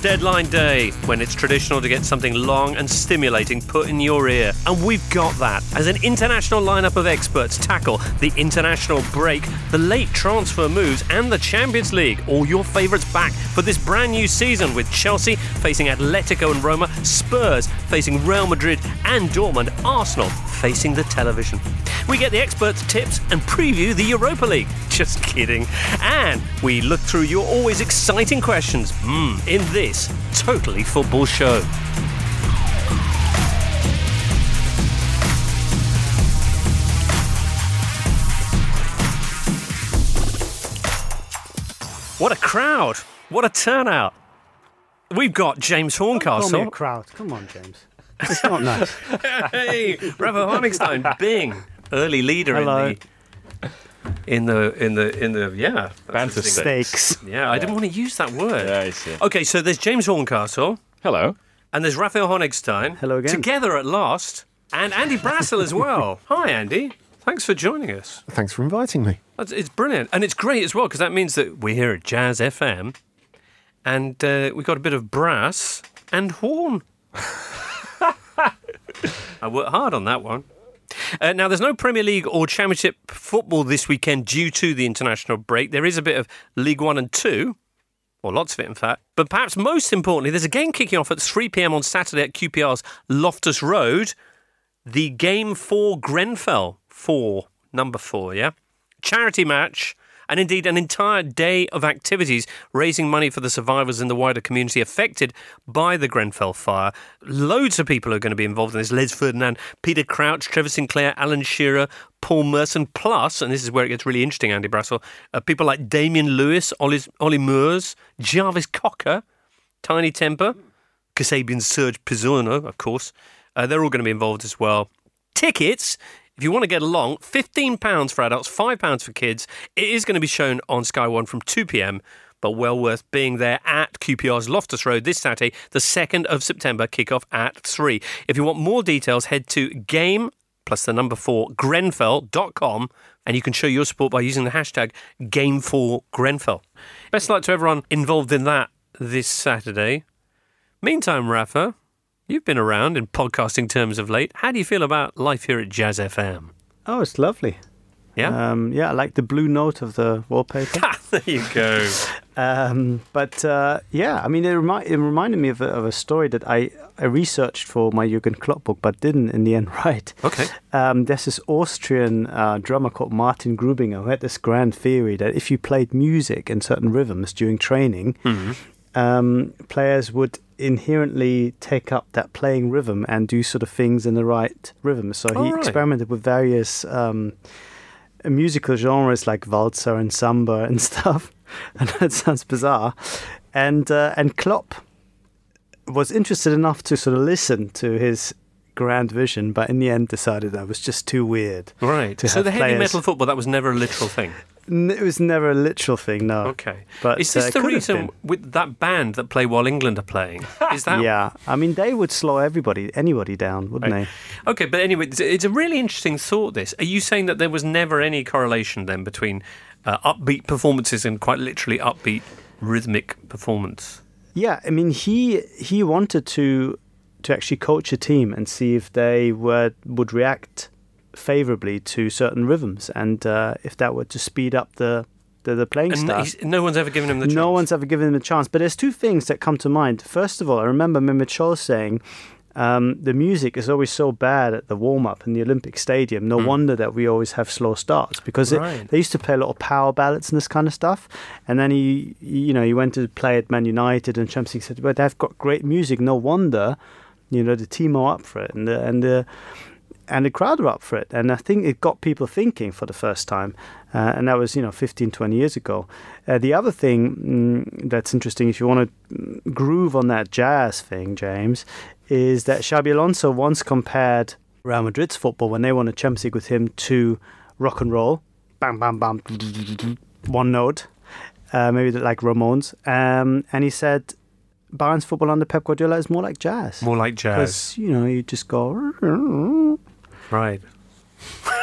deadline day, when it's traditional to get something long and stimulating put in your ear. And we've got that, as an international lineup of experts tackle the international break, the late transfer moves, and the Champions League. All your favourites back for this brand new season, with Chelsea facing Atletico and Roma, Spurs facing Real Madrid, and Dortmund, Arsenal facing the television. We get the experts' tips and preview the Europa League. Just kidding. And we look through your always exciting questions in this Totally Football show. What a crowd. What a turnout. We've got James Horncastle. Don't call me a crowd. Come on, James. It's not nice. Hey, Rafa Honigstein, Bing, early leader Hello. in the Banter Stakes. Yeah, I didn't want to use that word. Yeah, I see. Okay, so there's James Horncastle, Hello. and there's Raphael Honigstein. Hello again. Together at last, and Andy Brassel as well. Hi, Andy. Thanks for joining us. Thanks for inviting me. It's brilliant, and it's great as well, because that means that we're here at Jazz FM, and we've got a bit of brass and horn. I worked hard on that one. Now, there's no Premier League or Championship football this weekend due to the international break. There is a bit of League 1 and 2, or lots of it, in fact. But perhaps most importantly, there's a game kicking off at 3 p.m. on Saturday at QPR's Loftus Road. The Game 4 Grenfell. Number 4, yeah? Charity match, and indeed an entire day of activities raising money for the survivors and the wider community affected by the Grenfell fire. Loads of people are going to be involved in this. Les Ferdinand, Peter Crouch, Trevor Sinclair, Alan Shearer, Paul Merson, plus, and this is where it gets really interesting, Andy Brassel, people like Damien Lewis, Ollie Moores, Jarvis Cocker, Tiny Temper, Kasabian Serge Pizzuno, of course. They're all going to be involved as well. Tickets, if you want to get along, £15 for adults, £5 for kids. It is going to be shown on Sky One from 2 p.m, but well worth being there at QPR's Loftus Road this Saturday, the 2nd of September, kick-off at 3. If you want more details, head to game+4Grenfell.com, and you can show your support by using the hashtag Game4Grenfell. Best luck to everyone involved in that this Saturday. Meantime, Rafa, you've been around in podcasting terms of late. How do you feel about life here at Jazz FM? Oh, it's lovely. Yeah? I like the blue note of the wallpaper. There you go. I mean, it reminded me of a story that I researched for my Jürgen Klopp book, but didn't in the end write. Okay. There's this Austrian drummer called Martin Grubinger who had this grand theory that if you played music in certain rhythms during training, players would inherently take up that playing rhythm and do sort of things in the right rhythm. So he experimented with various musical genres like waltzer and samba and stuff. And that sounds bizarre. And Klopp was interested enough to sort of listen to his grand vision, but in the end decided that was just too weird. Right. So the heavy metal football, that was never a literal thing? It was never a literal thing, no. Okay. But is this the reason with that band that play while England are playing? Is that? Yeah. I mean, they would slow anybody down, wouldn't they? Okay, but anyway, it's a really interesting thought, this. Are you saying that there was never any correlation then between upbeat performances and quite literally upbeat rhythmic performance? Yeah, I mean, he wanted to actually coach a team and see if they would react favourably to certain rhythms, and if that were to speed up the playing style. No one's ever given him the chance. No one's ever given him a chance. But there's two things that come to mind. First of all, I remember Mehmet Scholl saying the music is always so bad at the warm-up in the Olympic Stadium. No wonder that we always have slow starts, because they used to play a lot of power ballads and this kind of stuff. And then he went to play at Man United, and Champions League said, well, they've got great music. No wonder, the team are up for it, and the crowd are up for it. And I think it got people thinking for the first time. And that was, 15, 20 years ago. The other thing that's interesting, if you want to groove on that jazz thing, James, is that Xabi Alonso once compared Real Madrid's football when they won a Champions League with him to rock and roll. Bam, bam, bam, one note. Maybe like Ramones. And he said Bayern's football under Pep Guardiola is more like jazz. More like jazz. Because, you just go... Right.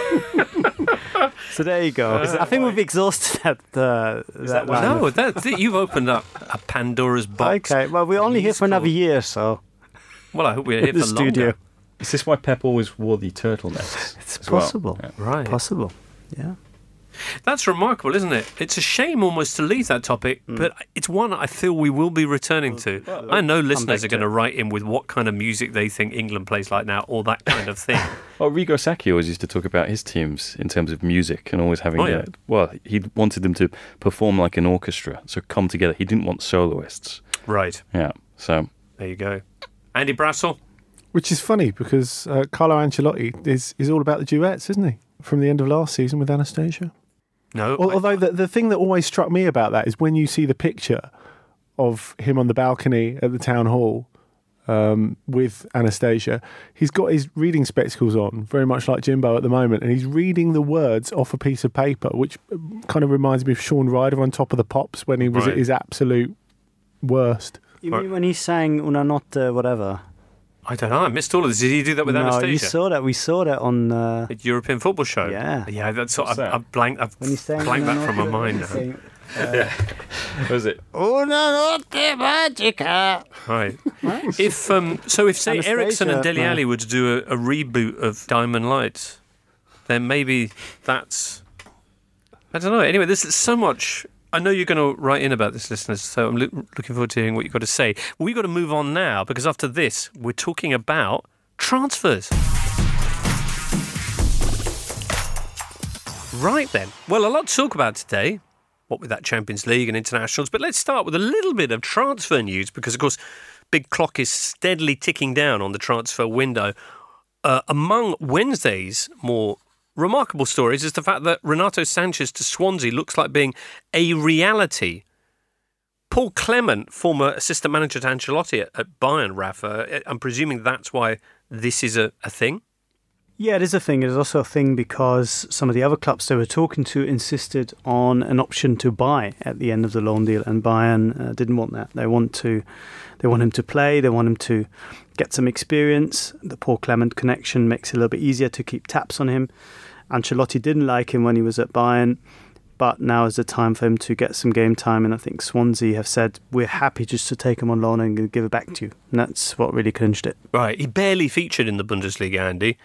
So there you go. I think we've exhausted that line. No, you've opened up a Pandora's box. Okay, well, we're only here for another year, so. Well, I hope we're here the for studio. longer. Is this why Pep always wore the turtlenecks? It's as well? possible. Yeah. Right. Possible. Yeah. That's remarkable, isn't it? It's a shame almost to leave that topic, but it's one I feel we will be returning to. I know listeners are going to write in with what kind of music they think England plays like now, or that kind of thing. Well, Rigo Sacchi always used to talk about his teams in terms of music and always having he wanted them to perform like an orchestra, so come together. He didn't want soloists. Right. Yeah, so... There you go. Andy Brassel? Which is funny because Carlo Ancelotti is all about the duets, isn't he? From the end of last season with Anastasia. No. Although the thing that always struck me about that is when you see the picture of him on the balcony at the town hall with Anastasia, he's got his reading spectacles on, very much like Jimbo at the moment, and he's reading the words off a piece of paper, which kind of reminds me of Shaun Ryder on Top of the Pops when he was at his absolute worst. You mean when he sang Una Notte, whatever? I don't know. I missed all of this. Did he do that with Anastasia? No, you saw that. We saw that on... the European Football Show? Yeah. Yeah, that's... I've blanked that from my mind now. What was it? Una Notte Magica. Right. If say Ericsson and Dele Alli were to do a reboot of Diamond Lights, then maybe that's... I don't know. Anyway, there's so much... I know you're going to write in about this, listeners, so I'm looking forward to hearing what you've got to say. Well, we've got to move on now, because after this, we're talking about transfers. Right then. Well, a lot to talk about today, what with that Champions League and internationals, but let's start with a little bit of transfer news, because, of course, big clock is steadily ticking down on the transfer window. Among Wednesday's more remarkable stories is the fact that Renato Sanchez to Swansea looks like being a reality. Paul Clement, former assistant manager to Ancelotti at Bayern, Rafa, I'm presuming that's why this is a thing? Yeah, it is a thing. It is also a thing because some of the other clubs they were talking to insisted on an option to buy at the end of the loan deal, and Bayern didn't want that. They want him to play. They want him to get some experience. The Paul Clement connection makes it a little bit easier to keep tabs on him. Ancelotti didn't like him when he was at Bayern, but now is the time for him to get some game time, and I think Swansea have said, we're happy just to take him on loan and give it back to you. And that's what really clinched it. Right, he barely featured in the Bundesliga, Andy.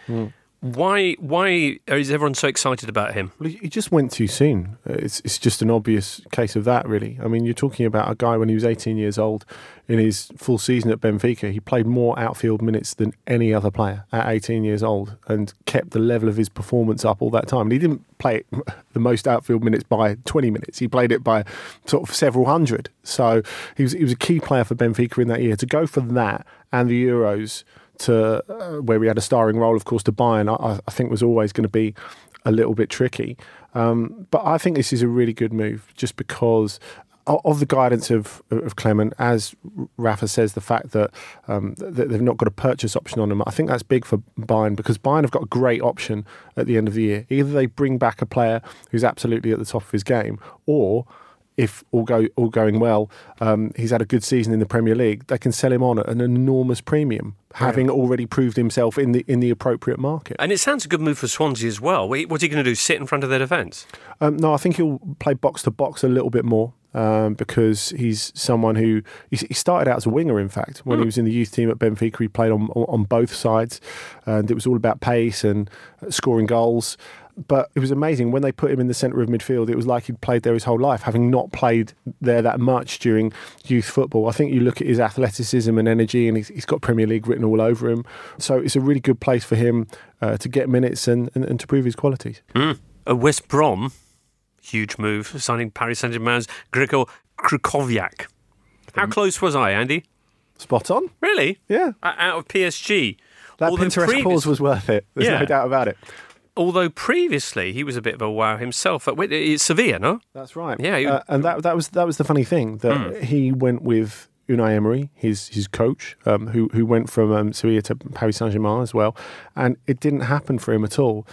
Why is everyone so excited about him? Well, he just went too soon. It's just an obvious case of that, really. I mean, you're talking about a guy when he was 18 years old, in his full season at Benfica, he played more outfield minutes than any other player at 18 years old and kept the level of his performance up all that time. And he didn't play the most outfield minutes by 20 minutes. He played it by sort of several hundred. So he was a key player for Benfica in that year. To go for that and the Euros to where we had a starring role, of course, to Bayern, I think was always going to be a little bit tricky. But I think this is a really good move just because of the guidance of Clement, as Rafa says, the fact that they've not got a purchase option on him. I think that's big for Bayern because Bayern have got a great option at the end of the year. Either they bring back a player who's absolutely at the top of his game, or if all going well, he's had a good season in the Premier League, they can sell him on at an enormous premium, having already proved himself in the appropriate market. And it sounds a good move for Swansea as well. What's he going to do, sit in front of their defence? No, I think he'll play box-to-box a little bit more. Because he's someone who he started out as a winger. In fact, when he was in the youth team at Benfica, he played on both sides, and it was all about pace and scoring goals. But it was amazing when they put him in the centre of midfield. It was like he'd played there his whole life, having not played there that much during youth football. I think you look at his athleticism and energy, and he's got Premier League written all over him. So it's a really good place for him to get minutes and to prove his qualities. West Brom. Huge move, signing Paris Saint-Germain's Grigor Krychowiak. How close was I, Andy? Spot on. Really? Yeah. Out of PSG. That Pinterest pause was worth it. There's no doubt about it. Although previously he was a bit of a wow himself. It's Sevilla, no? That's right. Yeah. And that was the funny thing, that he went with Unai Emery, his coach, who went from Sevilla to Paris Saint-Germain as well. And it didn't happen for him at all.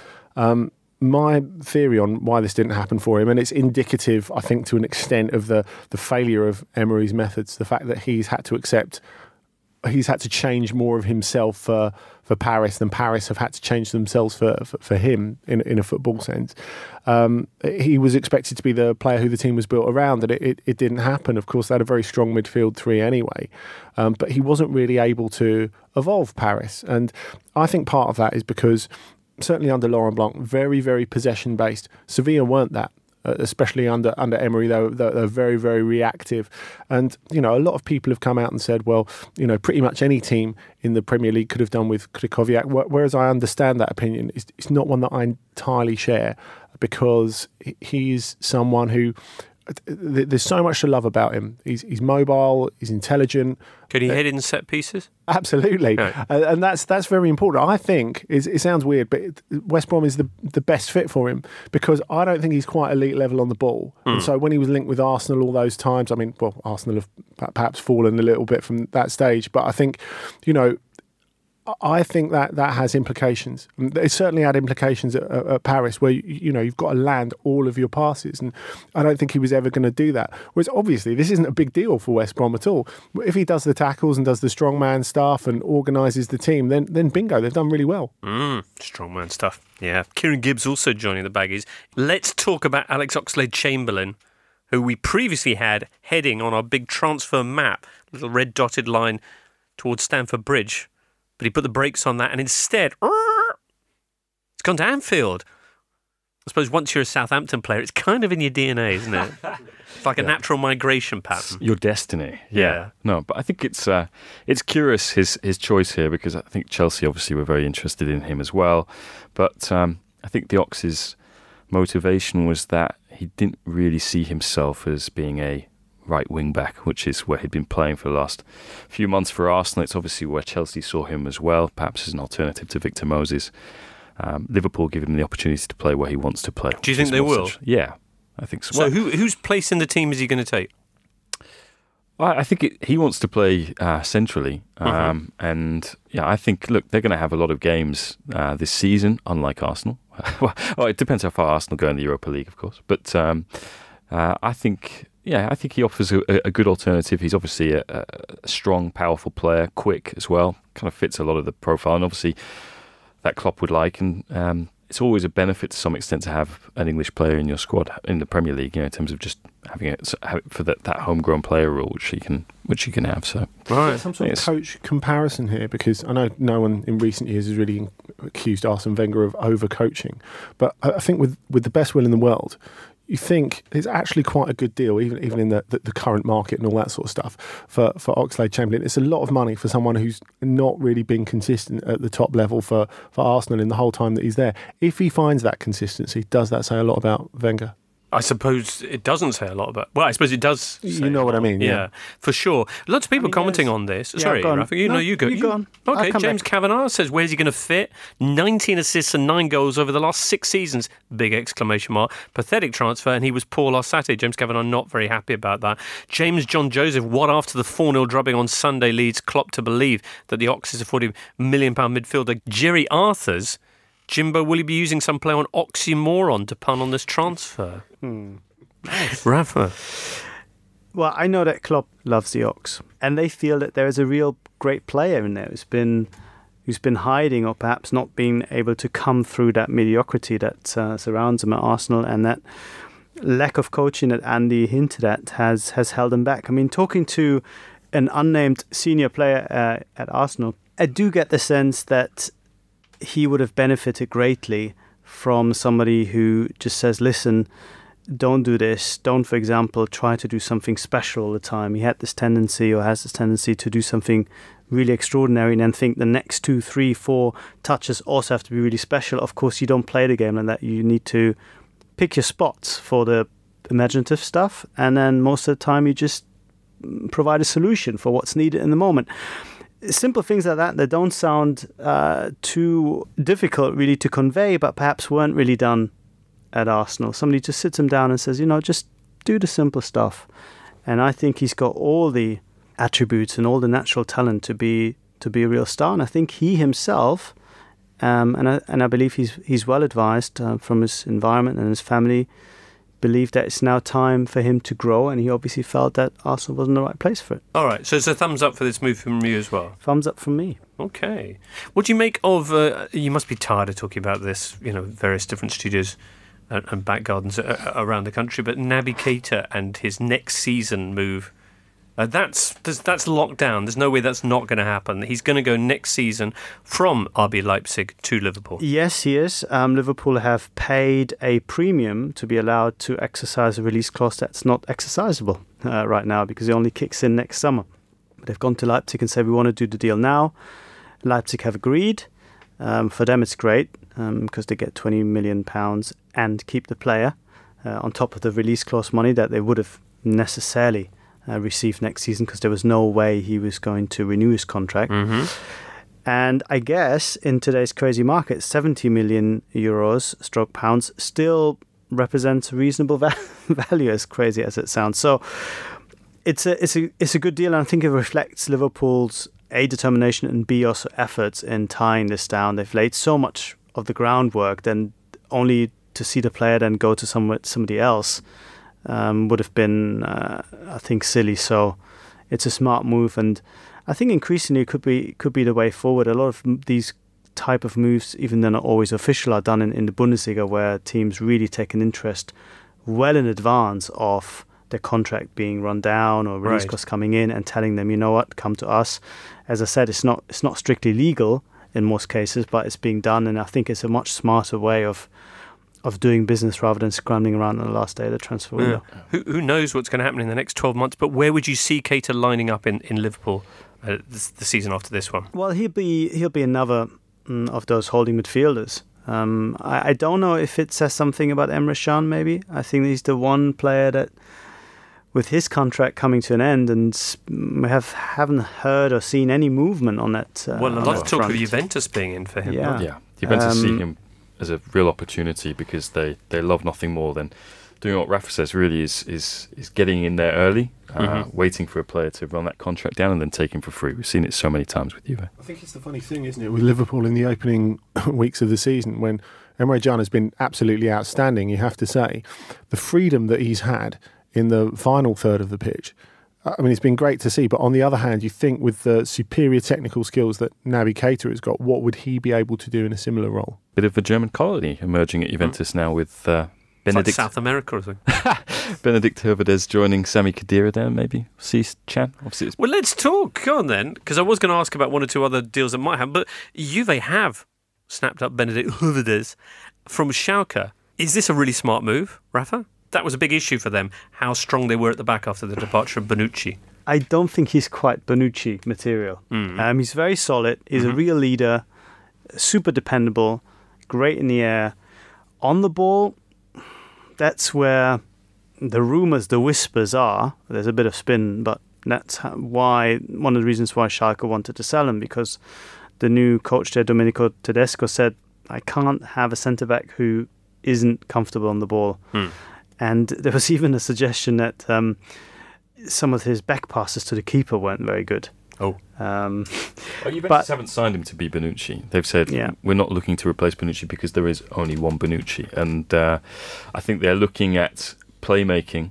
My theory on why this didn't happen for him, and it's indicative, I think, to an extent of the failure of Emery's methods, the fact that he's had to change more of himself for Paris than Paris have had to change themselves for him in a football sense. He was expected to be the player who the team was built around, and it didn't happen. Of course, they had a very strong midfield three anyway, but he wasn't really able to evolve Paris. And I think part of that is because, certainly under Laurent Blanc, very, very possession-based. Sevilla weren't that. Especially under Emery, they're very, very reactive. And, a lot of people have come out and said, well, pretty much any team in the Premier League could have done with Krychowiak, whereas I understand that opinion. It's not one that I entirely share, because he's someone who, there's so much to love about him. He's mobile, he's intelligent. Could he hit in set pieces? Absolutely. Right. And that's very important. I think, it sounds weird, but West Brom is the best fit for him, because I don't think he's quite elite level on the ball. And so when he was linked with Arsenal all those times, Arsenal have perhaps fallen a little bit from that stage, but I think, I think that has implications. It certainly had implications at Paris, where you've got to land all of your passes, and I don't think he was ever going to do that. Whereas obviously this isn't a big deal for West Brom at all. If he does the tackles and does the strongman stuff and organises the team, then bingo, they've done really well. Strongman stuff. Yeah. Kieran Gibbs also joining the Baggies. Let's talk about Alex Oxlade-Chamberlain, who we previously had heading on our big transfer map, little red dotted line towards Stamford Bridge. But he put the brakes on that, and instead, it's gone to Anfield. I suppose once you're a Southampton player, it's kind of in your DNA, isn't it? It's like a natural migration pattern. Your destiny. Yeah. No, but I think it's curious, his choice here, because I think Chelsea obviously were very interested in him as well. But I think the Ox's motivation was that he didn't really see himself as being a right wing back, which is where he'd been playing for the last few months for Arsenal. It's obviously where Chelsea saw him as well, perhaps as an alternative to Victor Moses. Liverpool give him the opportunity to play where he wants to play. Do you think they will? Yeah, I think so. So whose place in the team is he going to take? I think he wants to play centrally, and I think they're going to have a lot of games this season, unlike Arsenal. Well, it depends how far Arsenal go in the Europa League, of course, but I think he offers a good alternative. He's obviously a strong, powerful player, quick as well. Kind of fits a lot of the profile, and obviously that Klopp would like. And it's always a benefit to some extent to have an English player in your squad in the Premier League. In terms of just having it for that homegrown player rule, which you can have. So right, some sort of coach comparison here, because I know no one in recent years has really accused Arsene Wenger of overcoaching, but I think with the best will in the world, you think it's actually quite a good deal, even in the current market and all that sort of stuff, for Oxlade-Chamberlain. It's a lot of money for someone who's not really been consistent at the top level for Arsenal in the whole time that he's there. If he finds that consistency, does that say a lot about Wenger? I suppose it doesn't say a lot about... Well, I suppose it does. You know what I mean, yeah. For sure. Lots of people commenting on this. Sorry, Rafa, you go. You go on. Okay, James Kavanagh says, where's he going to fit? 19 assists and 9 goals over the last 6 seasons. Big exclamation mark. Pathetic transfer, and he was poor last Saturday. James Kavanagh not very happy about that. James John Joseph, what after the 4-0 drubbing on Sunday leads Klopp to believe that the Ox is a £40 million midfielder. Jerry Arthurs... Jimbo, will he be using some play on oxymoron to pun on this transfer? Nice. Rafa. Well, I know that Klopp loves the Ox, and they feel that there is a real great player in there who's been hiding, or perhaps not being able to come through that mediocrity that surrounds him at Arsenal, and that lack of coaching that Andy hinted at has held him back. I mean, talking to an unnamed senior player at Arsenal, I do get the sense that he would have benefited greatly from somebody who just says, listen, don't do this. Don't, for example, try to do something special all the time. He had this tendency, or has this tendency, to do something really extraordinary and then think the next 2, 3, 4 touches also have to be really special. Of course, you don't play the game like that. You need to pick your spots for the imaginative stuff, and then most of the time you just provide a solution for what's needed in the moment. Simple things like that don't sound too difficult really to convey, but perhaps weren't really done at Arsenal. Somebody just sits him down and says, just do the simple stuff. And I think he's got all the attributes and all the natural talent to be a real star. And I think he himself, and I believe he's well advised from his environment and his family, believe that it's now time for him to grow, and he obviously felt that Arsenal wasn't the right place for it. All right, so it's a thumbs up for this move from you as well. Thumbs up from me. Okay. What do you make of... you must be tired of talking about this, various different studios and back gardens around the country, but Naby Keita and his next season move... That's locked down. There's no way that's not going to happen. He's going to go next season from RB Leipzig to Liverpool. Yes, he is. Liverpool have paid a premium to be allowed to exercise a release clause that's not exercisable right now, because it only kicks in next summer. But they've gone to Leipzig and said, we want to do the deal now. Leipzig have agreed. For them, it's great because they get £20 million and keep the player on top of the release clause money that they would have necessarily received next season, because there was no way he was going to renew his contract. Mm-hmm. And I guess in today's crazy market, 70 million euros / pounds still represents a reasonable value, as crazy as it sounds. So it's a good deal, and I think it reflects Liverpool's A, determination, and B, also efforts in tying this down. They've laid so much of the groundwork, then only to see the player then go to somebody else would have been, I think, silly. So it's a smart move, and I think increasingly it could be the way forward. A lot of these type of moves, even though not always official, are done in the Bundesliga, where teams really take an interest well in advance of their contract being run down or release costs coming in, and telling them, you know what, come to us. As I said, it's not strictly legal in most cases, but it's being done, and I think it's a much smarter way of doing business rather than scrambling around on the last day of the transfer window. Who knows what's going to happen in the next 12 months, but where would you see Keita lining up in Liverpool the season after this one? Well, he'll be another of those holding midfielders. I don't know if it says something about Emre Can, maybe. I think he's the one player that, with his contract coming to an end, and we haven't heard or seen any movement on that. Well, a lot of talk of Juventus being in for him. Yeah. Juventus see him as a real opportunity, because they love nothing more than doing what Rafa says, really, is getting in there early, waiting for a player to run that contract down and then take him for free. We've seen it so many times with Juve. I think it's the funny thing, isn't it, with Liverpool in the opening weeks of the season, when Emre Can has been absolutely outstanding, you have to say. The freedom that he's had in the final third of the pitch, I mean, it's been great to see. But on the other hand, you think with the superior technical skills that Naby Keita has got, what would he be able to do in a similar role? Bit of a German colony emerging at Juventus now, with Benedict, like South America or something. Benedict Hövedes joining Sami Khedira there, maybe. See Can. Well, let's talk. Go on then, because I was going to ask about one or two other deals that might happen, but Juve have snapped up Benedict Hövedes from Schalke. Is this a really smart move, Rafa? That was a big issue for them, how strong they were at the back after the departure of Bonucci. I don't think he's quite Bonucci material. He's very solid. He's a real leader, super dependable, great in the air. On the ball, that's where the rumours, the whispers are. There's a bit of spin, but that's why one of the reasons why Schalke wanted to sell him, because the new coach there, Domenico Tedesco, said, I can't have a centre-back who isn't comfortable on the ball. And there was even a suggestion that some of his back passes to the keeper weren't very good. Well, Juventus haven't signed him to be Bonucci. They've said, we're not looking to replace Bonucci because there is only one Bonucci. And I think they're looking at playmaking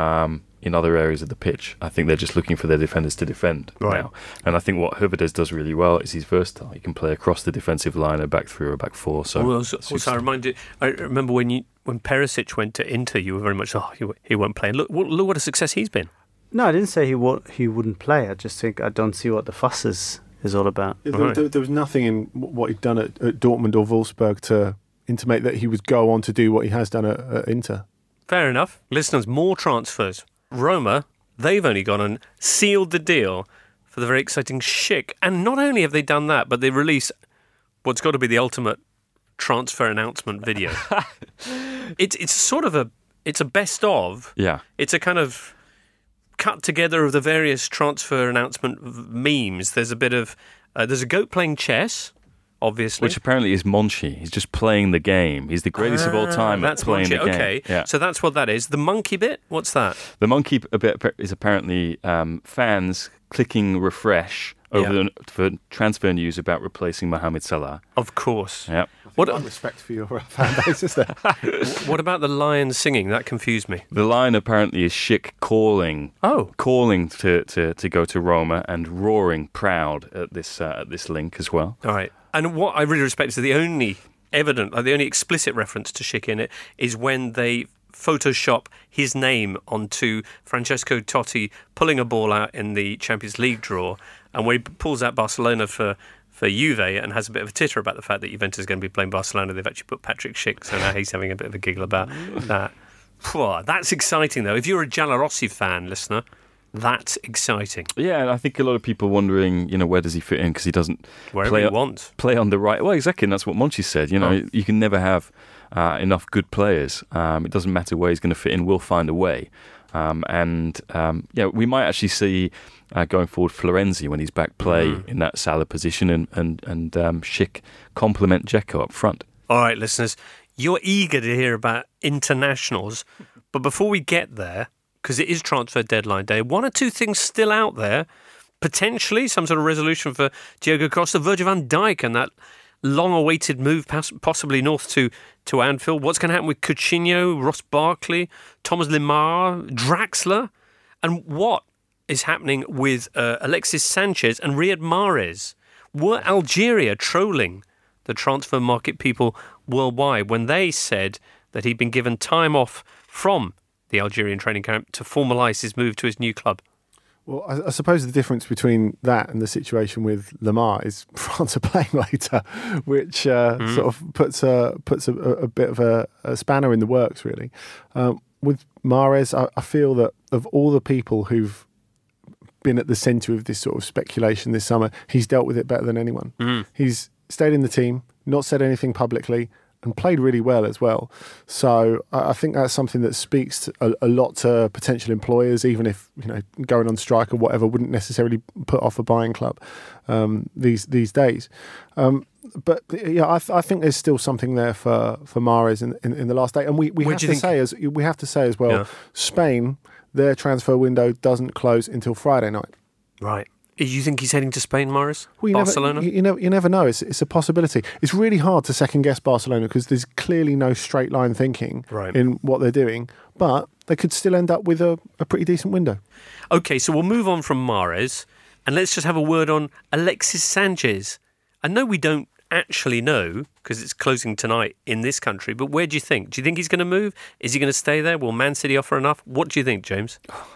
in other areas of the pitch. I think they're just looking for their defenders to defend now. And I think what Hövedes does really well is he's versatile. He can play across the defensive line, a back three or a back four. So also I remember when Perisic went to Inter, you were very much, he won't play. And look what a success he's been. No, I didn't say he wouldn't play. I just think I don't see what the fuss is all about. There was nothing in what he'd done at Dortmund or Wolfsburg to intimate that he would go on to do what he has done at Inter. Fair enough. Listeners, more transfers. Roma, they've only gone and sealed the deal for the very exciting Schick. And not only have they done that, but they release what's got to be the ultimate transfer announcement video. It's sort of a best of. Yeah. It's a kind of cut together of the various transfer announcement memes. There's a bit of there's a goat playing chess obviously. Which apparently is Monchi. He's just playing the game. He's the greatest of all time at playing Monchi. the game. Okay, Yeah. so that's what that is. The monkey bit, what's that? The monkey bit is apparently fans clicking refresh for transfer news about replacing Mohamed Salah. Of course. Yeah. What respect for your fan base, is there? What about the lion singing? That confused me. The line apparently is Schick calling to go to Roma and roaring proud at this link as well. All right. And what I really respect is the only explicit reference to Schick in it is when they Photoshop his name onto Francesco Totti pulling a ball out in the Champions League draw, and when he pulls out Barcelona for Juve and has a bit of a titter about the fact that Juventus is going to be playing Barcelona, they've actually put Patrick Schick, so now he's having a bit of a giggle about that. Phew, that's exciting, though. If you're a Giallorossi fan, listener, that's exciting. Yeah, and I think a lot of people wondering, where does he fit in because he doesn't play on the right. Well, exactly, and that's what Monchi said. You can never have enough good players. It doesn't matter where he's going to fit in; we'll find a way. We might actually see going forward Florenzi when he's back play in that Salah position and Schick complement Dzeko up front. All right, listeners, you're eager to hear about internationals, but before we get there, because it is transfer deadline day, one or two things still out there. Potentially some sort of resolution for Diego Costa, Virgil van Dijk, and that long-awaited move possibly north to Anfield. What's going to happen with Coutinho, Ross Barkley, Thomas Lemar, Draxler? And what is happening with Alexis Sanchez and Riyad Mahrez? Were Algeria trolling the transfer market people worldwide when they said that he'd been given time off from the Algerian training camp to formalise his move to his new club? Well, I suppose the difference between that and the situation with Lemar is France are playing later, which sort of puts a bit of a spanner in the works, really. With Mahrez, I feel that of all the people who've been at the centre of this sort of speculation this summer, he's dealt with it better than anyone. He's stayed in the team, not said anything publicly, and played really well as well. So I think that's something that speaks a lot to potential employers, even if going on strike or whatever wouldn't necessarily put off a buying club these days. But yeah, I think there's still something there for Mahrez in the last day, and we have to say as well, Spain, their transfer window doesn't close until Friday night. Right. You think he's heading to Spain, Mahrez? Well, Barcelona? You never know. It's a possibility. It's really hard to second-guess Barcelona because there's clearly no straight-line thinking in what they're doing. But they could still end up with a pretty decent window. OK, so we'll move on from Mahrez and let's just have a word on Alexis Sanchez. I know we don't actually know because it's closing tonight in this country, but where do you think? Do you think he's going to move? Is he going to stay there? Will Man City offer enough? What do you think, James?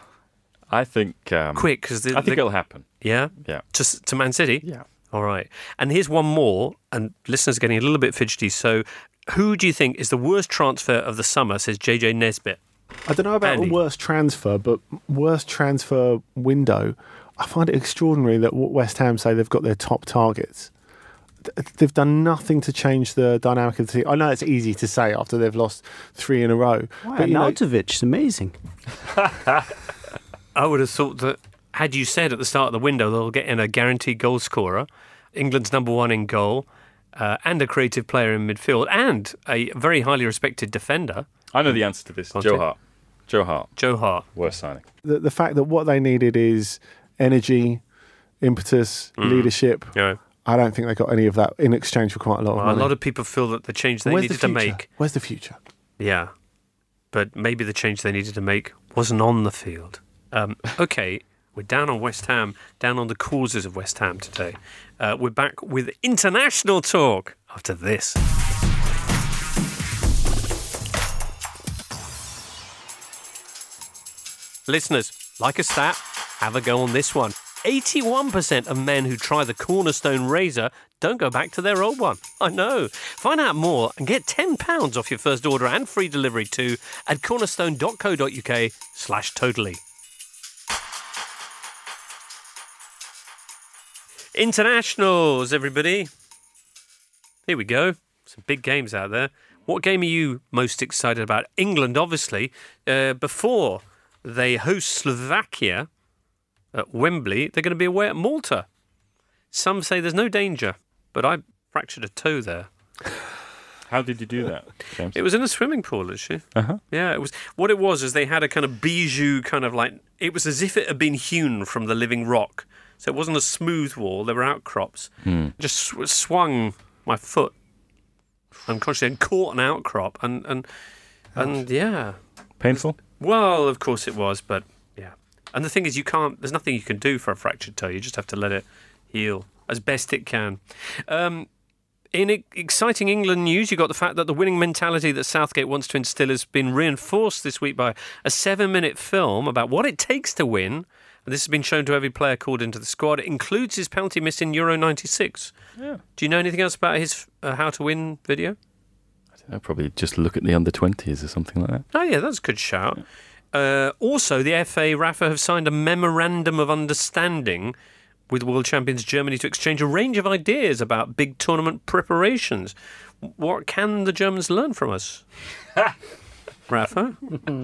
I think quick, because I think it'll happen. Yeah, to Man City. Yeah. All right. And here's one more, and listeners are getting a little bit fidgety. So, who do you think is the worst transfer of the summer? Says JJ Nesbitt. I don't know about the worst transfer, but worst transfer window. I find it extraordinary that West Ham say they've got their top targets. They've done nothing to change the dynamic of the team. I know it's easy to say after they've lost 3 in a row. Wow, but Arnautovic is amazing. I would have thought that had you said at the start of the window they'll get in a guaranteed goal scorer, England's number one in goal, and a creative player in midfield, and a very highly respected defender. I know the answer to this. Joe Hart. Worst signing. The fact that what they needed is energy, impetus, leadership. Yeah. I don't think they got any of that in exchange for quite a lot of money. A lot of people feel that the change they needed to make... Where's the future? Yeah. But maybe the change they needed to make wasn't on the field. OK, we're down on West Ham, down on the causes of West Ham today. We're back with international talk after this. Listeners, like a stat, have a go on this one. 81% of men who try the Cornerstone razor don't go back to their old one. I know. Find out more and get £10 off your first order and free delivery too at cornerstone.co.uk/totally. Internationals, everybody. Here we go. Some big games out there. What game are you most excited about? England, obviously. Before they host Slovakia at Wembley, they're going to be away at Malta. Some say there's no danger, but I fractured a toe there. How did you do that, James? It was in a swimming pool, actually. Uh-huh. Yeah, it was. What it was is they had a kind of bijou kind of like. It was as if it had been hewn from the living rock. So it wasn't a smooth wall. There were outcrops. Just swung my foot unconsciously and caught an outcrop. And yeah. Painful? Well, of course it was, but yeah. And the thing is, there's nothing you can do for a fractured toe. You just have to let it heal as best it can. In exciting England news, you got the fact that the winning mentality that Southgate wants to instill has been reinforced this week by a 7-minute film about what it takes to win. And this has been shown to every player called into the squad. It includes his penalty miss in Euro 96. Yeah. Do you know anything else about his How to Win video? I don't know, probably just look at the under-20s or something like that. Oh, yeah, that's a good shout. Also, the FA, Rafa, have signed a memorandum of understanding with world champions Germany to exchange a range of ideas about big tournament preparations. What can the Germans learn from us? Rafa?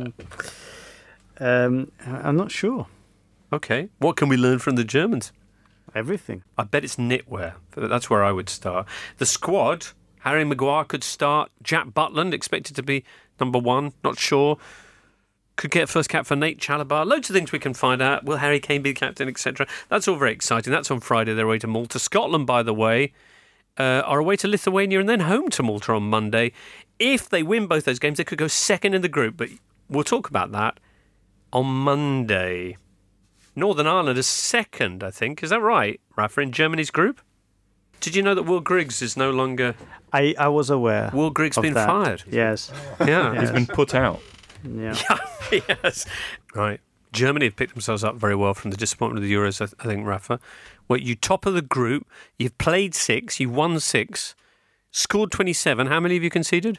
I'm not sure. Okay. What can we learn from the Germans? Everything. I bet it's knitwear. That's where I would start. The squad, Harry Maguire could start. Jack Butland expected to be number 1. Not sure. Could get first cap for Nate Chalobah. Loads of things we can find out. Will Harry Kane be the captain, etc. That's all very exciting. That's on Friday. They're away to Malta. Scotland, by the way, are away to Lithuania and then home to Malta on Monday. If they win both those games, they could go second in the group. But we'll talk about that on Monday. Northern Ireland is second, I think. Is that right, Rafa, in Germany's group? Did you know that Will Griggs is no longer... I was aware. Will Griggs of been that. fired? Yes. Yeah. He's been put out. Yeah. Yes. Right. Germany have picked themselves up very well from the disappointment of the Euros, I think, Rafa. Well, you top of the group, you've played 6, you've won 6, scored 27. How many have you conceded?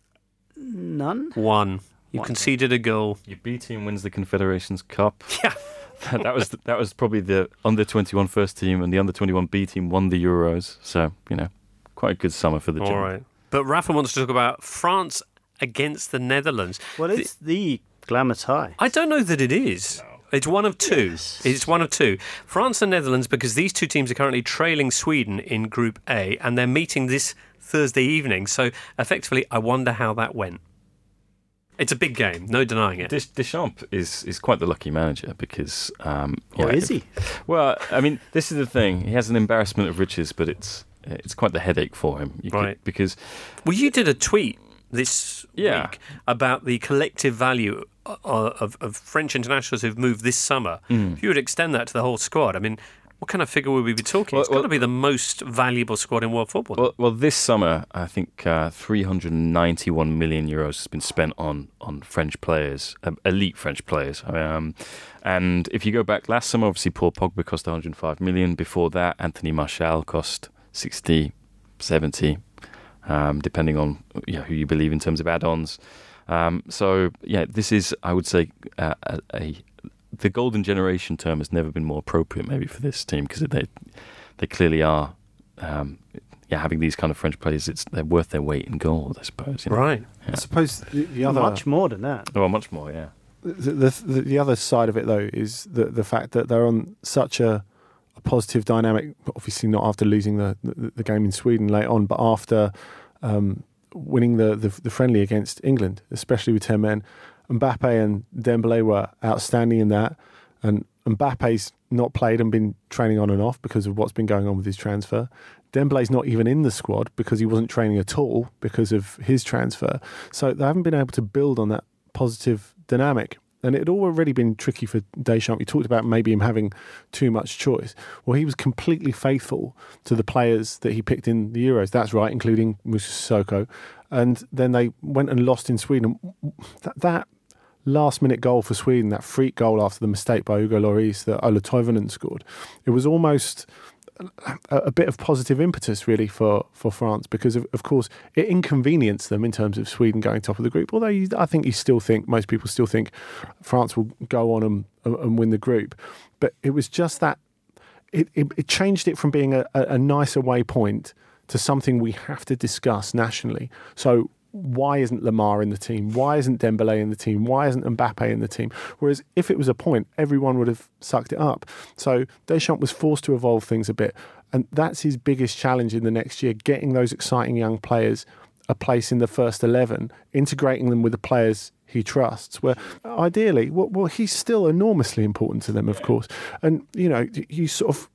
None. 1. You conceded a goal. Your B team wins the Confederations Cup. Yeah. that was probably the under-21 first team, and the under-21 B team won the Euros. So, quite a good summer for the Germans. All right. But Rafa wants to talk about France against the Netherlands. Well, it's the glamour tie. I don't know that it is. No. It's one of two. Yes. It's one of two. France and Netherlands, because these two teams are currently trailing Sweden in Group A, and they're meeting this Thursday evening. So, effectively, I wonder how that went. It's a big game, no denying it. Deschamps is quite the lucky manager because... is he? Well, I mean, this is the thing. He has an embarrassment of riches, but it's quite the headache for him. Right. Because... Well, you did a tweet this week about the collective value of French internationals who've moved this summer. If you would extend that to the whole squad, I mean... What kind of figure would we be talking? It's got to be the most valuable squad in world football. Well, this summer, I think 391 million euros has been spent on French players, elite French players. And if you go back last summer, obviously Paul Pogba cost 105 million. Before that, Anthony Martial cost 60, 70, depending on who you believe in terms of add-ons. This is, I would say, the golden generation term has never been more appropriate maybe for this team because they clearly are having these kind of French players. They're worth their weight in gold, I suppose. Right. Yeah. I suppose the other... Much more than that. Oh, much more, yeah. The other side of it, though, is the fact that they're on such a positive dynamic, obviously not after losing the game in Sweden late on, but after winning the friendly against England, especially with 10 men. Mbappe and Dembélé were outstanding in that, and Mbappe's not played and been training on and off because of what's been going on with his transfer. Dembele's not even in the squad because he wasn't training at all because of his transfer. So they haven't been able to build on that positive dynamic. And it had already been tricky for Deschamps. You talked about maybe him having too much choice. Well, he was completely faithful to the players that he picked in the Euros. That's right, including Moussa Sissoko. And then they went and lost in Sweden. That last-minute goal for Sweden, that freak goal after the mistake by Hugo Lloris that Ola Toivonen scored, it was almost a bit of positive impetus, really, for France because, of course, it inconvenienced them in terms of Sweden going top of the group, although I think most people still think France will go on and win the group. But it was just that it changed it from being a nice away point to something we have to discuss nationally. So why isn't Lamar in the team? Why isn't Dembélé in the team? Why isn't Mbappe in the team? Whereas if it was a point, everyone would have sucked it up. So Deschamps was forced to evolve things a bit. And that's his biggest challenge in the next year, getting those exciting young players a place in the first 11, integrating them with the players he trusts, where ideally, well, he's still enormously important to them, of course. And, you sort of,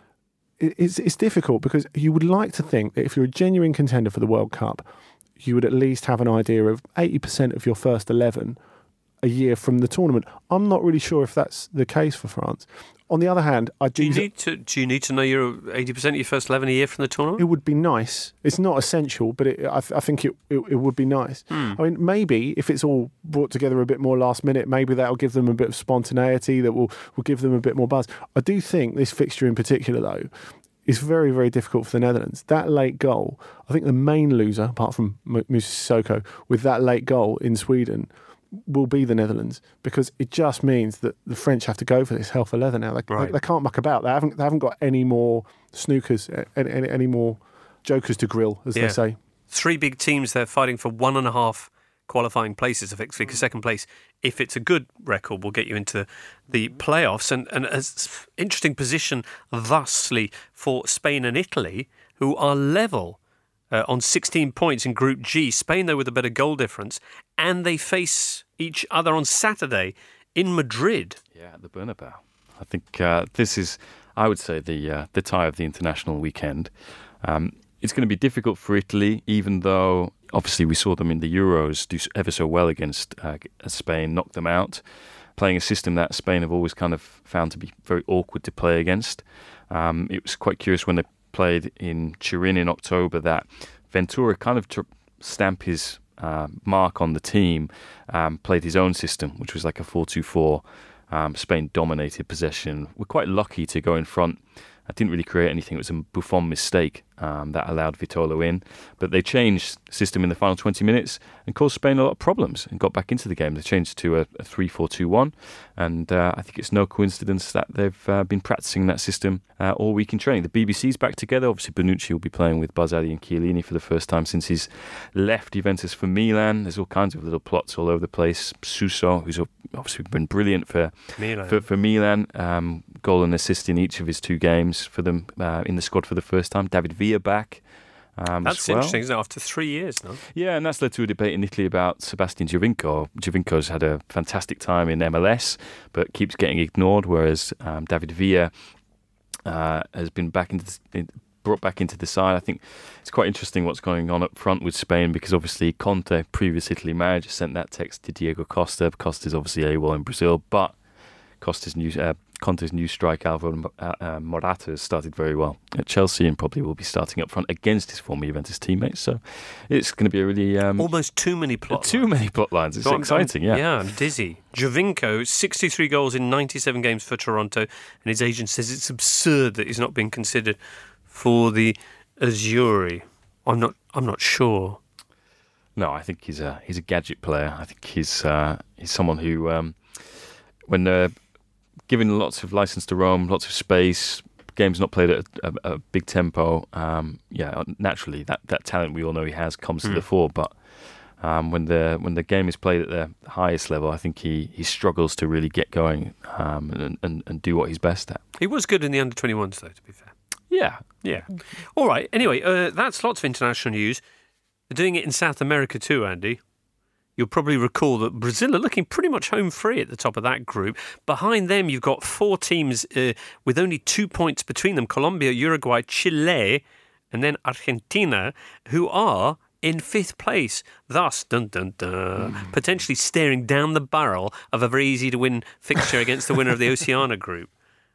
it's difficult because you would like to think that if you're a genuine contender for the World Cup, you would at least have an idea of 80% of your first 11 a year from the tournament. I'm not really sure if that's the case for France. On the other hand, do you need to know your 80% of your first 11 a year from the tournament? It would be nice. It's not essential, but I think it would be nice. I mean, maybe if it's all brought together a bit more last minute, maybe that'll give them a bit of spontaneity, that will give them a bit more buzz. I do think this fixture in particular, though, is very, very difficult for the Netherlands. That late goal, I think the main loser, apart from Moussa Sissoko, with that late goal in Sweden, will be the Netherlands, because it just means that the French have to go for this hell for leather now. They can't muck about. They haven't got any more snookers, any more jokers to grill, as they say. 3 big teams there fighting for 1.5 qualifying places, effectively, because second place, if it's a good record, will get you into the playoffs. And an interesting position thusly for Spain and Italy, who are level on 16 points in Group G. Spain, though, with a better goal difference, and they face each other on Saturday in Madrid. Yeah, at the Bernabeu. I think this is, I would say, the tie of the international weekend. It's going to be difficult for Italy, even though obviously we saw them in the Euros do ever so well against Spain, knock them out, playing a system that Spain have always kind of found to be very awkward to play against. It was quite curious when they played in Turin in October that Ventura kind of stamp his mark on the team, played his own system, which was like a 4-2-4. Spain dominated possession. We're quite lucky to go in front. I didn't really create anything. It was a Buffon mistake that allowed Vitolo in. But they changed system in the final 20 minutes and caused Spain a lot of problems and got back into the game. They changed to a 3-4-2-1. And I think it's no coincidence that they've been practicing that system all week in training. The BBC's back together. Obviously, Bonucci will be playing with Barzagli and Chiellini for the first time since he's left Juventus for Milan. There's all kinds of little plots all over the place. Suso, who's obviously been brilliant for Milan. Goal and assist in each of his 2 games for them in the squad for the first time. David Villa back. That's interesting, isn't it? After 3 years, no? Yeah, and that's led to a debate in Italy about Sebastian Giovinco. Giovinco's had a fantastic time in MLS, but keeps getting ignored, whereas David Villa has been brought back into the side. I think it's quite interesting what's going on up front with Spain, because obviously Conte, previous Italy manager, sent that text to Diego Costa. Costa's obviously AWOL in Brazil, but Conte's new striker, Alvaro Morata, has started very well at Chelsea and probably will be starting up front against his former Juventus teammates. So it's going to be a really... almost too many plot lines. Too many plot lines. It's exciting, yeah. Yeah, I'm dizzy. Giovinco, 63 goals in 97 games for Toronto, and his agent says it's absurd that he's not being considered for the Azzurri. I'm not sure. No, I think he's a gadget player. I think he's someone who, when they're given lots of license to roam, lots of space, games not played at a big tempo, naturally that talent we all know he has comes to the fore. But when the game is played at the highest level, I think he struggles to really get going and do what he's best at. He was good in the under-21s, though, to be fair. Yeah. All right. Anyway, that's lots of international news. They're doing it in South America too, Andy. You'll probably recall that Brazil are looking pretty much home free at the top of that group. Behind them, you've got 4 teams with only 2 points between them: Colombia, Uruguay, Chile, and then Argentina, who are in 5th place. Thus, potentially staring down the barrel of a very easy-to-win fixture against the winner of the Oceania group.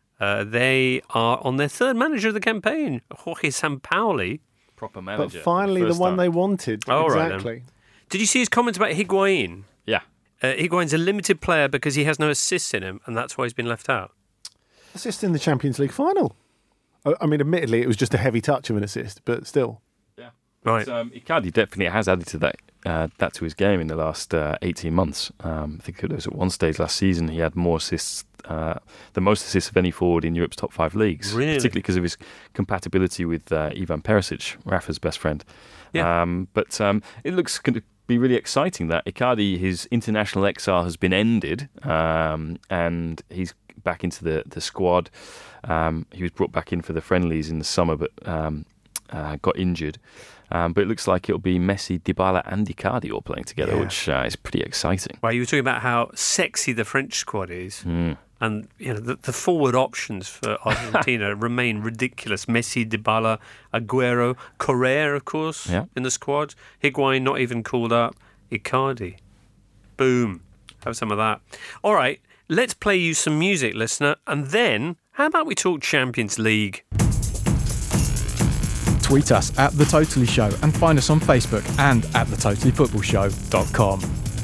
They are on their 3rd manager of the campaign, Jorge Sampaoli. Proper manager. But finally, the one they wanted. Oh, exactly. Right, did you see his comments about Higuain? Yeah. Higuain's a limited player because he has no assists in him, and that's why he's been left out. Assist in the Champions League final. I mean, admittedly, it was just a heavy touch of an assist, but still. Yeah. Right. Icardi definitely has added to that to his game in the last 18 months. I think it was at one stage last season he had more assists, the most assists of any forward in Europe's top 5 leagues. Really? Particularly because of his compatibility with Ivan Perisic, Rafa's best friend. Yeah. But it looks going to be really exciting that Icardi, his international exile has been ended, and he's back into the squad. He was brought back in for the friendlies in the summer, but got injured. But it looks like it'll be Messi, Dybala and Icardi all playing together, which is pretty exciting. Well, you were talking about how sexy the French squad is. And the forward options for Argentina remain ridiculous. Messi, Dybala, Aguero, Correa, of course, in the squad. Higuain not even called up. Icardi. Boom. Have some of that. All right, let's play you some music, listener. And then, how about we talk Champions League? Tweet us at The Totally Show and find us on Facebook and at thetotallyfootballshow.com.